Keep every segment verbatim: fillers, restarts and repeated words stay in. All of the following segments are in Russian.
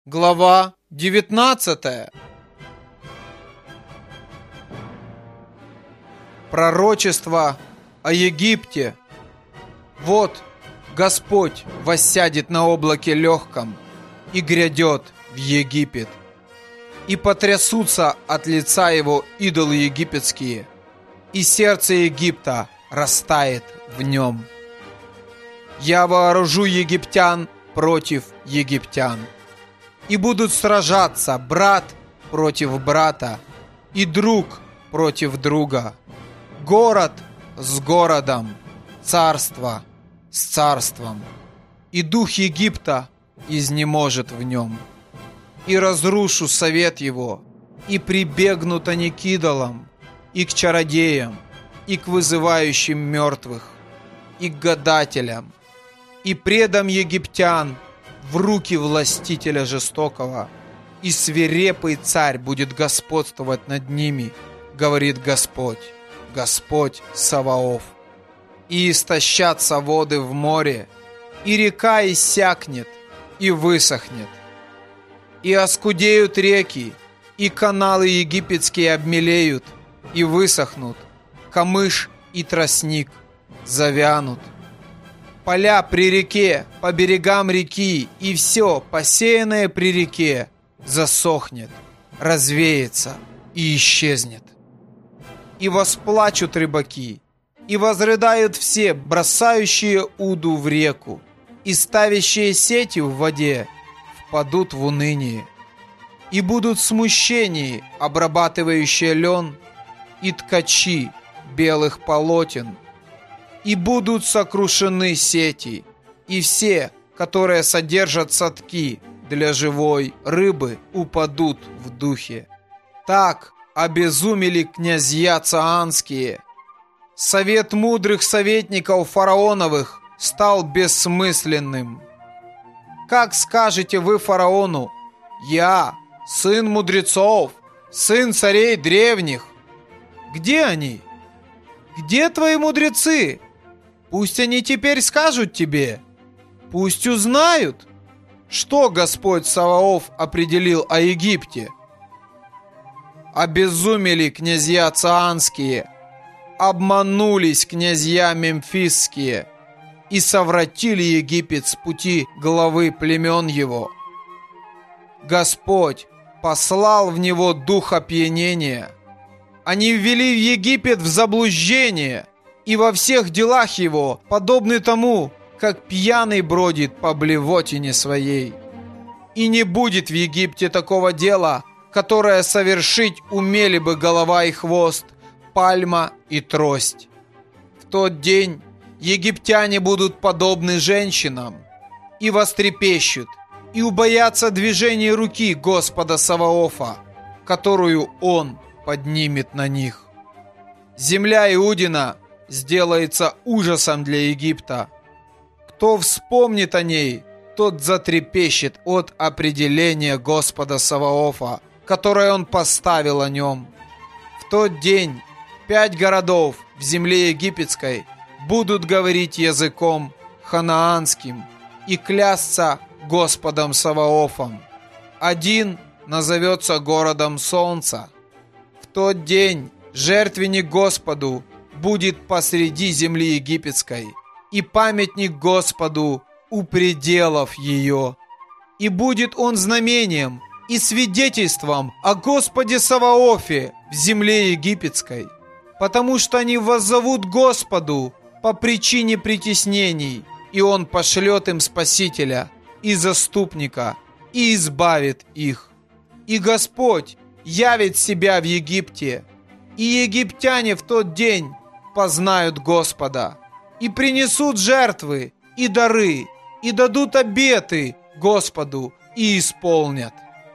Глава девятнадцатая. Пророчество о Египте. Вот Господь воссядет на облаке легком и грядет в Египет. И потрясутся от лица его идолы египетские, и сердце Египта растает в нем. Я вооружу египтян против египтян. И будут сражаться брат против брата, и друг против друга, город с городом, царство с царством. И дух Египта изнеможет в нем. И разрушу совет его, и прибегнут они к идолам, и к чародеям, и к вызывающим мертвых, и к гадателям, и предам египтян в руки властителя жестокого, и свирепый царь будет господствовать над ними, говорит Господь, Господь Саваоф. И истощатся воды в море, и река иссякнет, и высохнет. И оскудеют реки, и каналы египетские обмелеют, и высохнут, камыш и тростник завянут. Поля при реке, по берегам реки, и все, посеянное при реке, засохнет, развеется и исчезнет. И восплачут рыбаки, и возрыдают все, бросающие уду в реку, и ставящие сети в воде впадут в уныние. И будут смущения, обрабатывающие лен, и ткачи белых полотен, и будут сокрушены сети, и все, которые содержат садки для живой рыбы, упадут в духе. Так обезумели князья цаанские. Совет мудрых советников фараоновых стал бессмысленным. Как скажете вы фараону: «Я, сын мудрецов, сын царей древних»? Где они? Где твои мудрецы? Пусть они теперь скажут тебе. Пусть узнают, что Господь Саваоф определил о Египте. Обезумели князья цаанские, обманулись князья мемфисские и совратили Египет с пути главы племен его. Господь послал в него дух опьянения. Они ввели в Египет в заблуждение, и во всех делах его подобны тому, как пьяный бродит по блевотине своей. И не будет в Египте такого дела, которое совершить умели бы голова и хвост, пальма и трость. В тот день египтяне будут подобны женщинам, и вострепещут, и убоятся движения руки Господа Саваофа, которую Он поднимет на них. Земля Иудина сделается ужасом для Египта. Кто вспомнит о ней, тот затрепещет от определения Господа Саваофа, которое Он поставил о нем. В тот день пять городов в земле египетской будут говорить языком ханаанским и клясться Господом Саваофом. Один назовется городом солнца. В тот день жертвенник Господу будет посреди земли египетской, и памятник Господу у пределов ее. И будет он знамением и свидетельством о Господе Саваофе в земле египетской, потому что они воззовут Господу по причине притеснений, и Он пошлет им Спасителя и заступника, и избавит их. И Господь явит себя в Египте, и египтяне в тот день познают Господа, и принесут жертвы и дары, и дадут обеты Господу, и исполнят.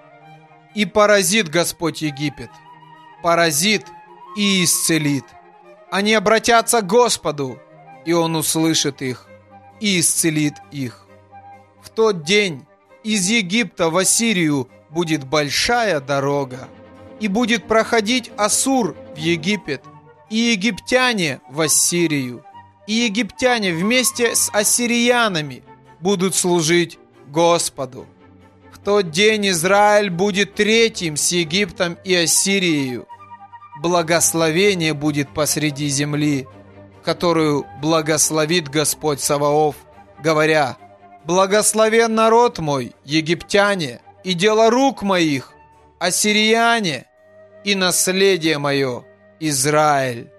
И поразит Господь Египет, поразит и исцелит. Они обратятся к Господу, и Он услышит их, и исцелит их. В тот день из Египта в Ассирию будет большая дорога, и будет проходить Ассур в Египет, и египтяне в Ассирию, и египтяне вместе с ассириянами будут служить Господу. В тот день Израиль будет третьим с Египтом и Ассирией. Благословение будет посреди земли, которую благословит Господь Саваоф, говоря: «Благословен народ мой, египтяне, и дело рук моих, ассирияне, и наследие мое, Израиль».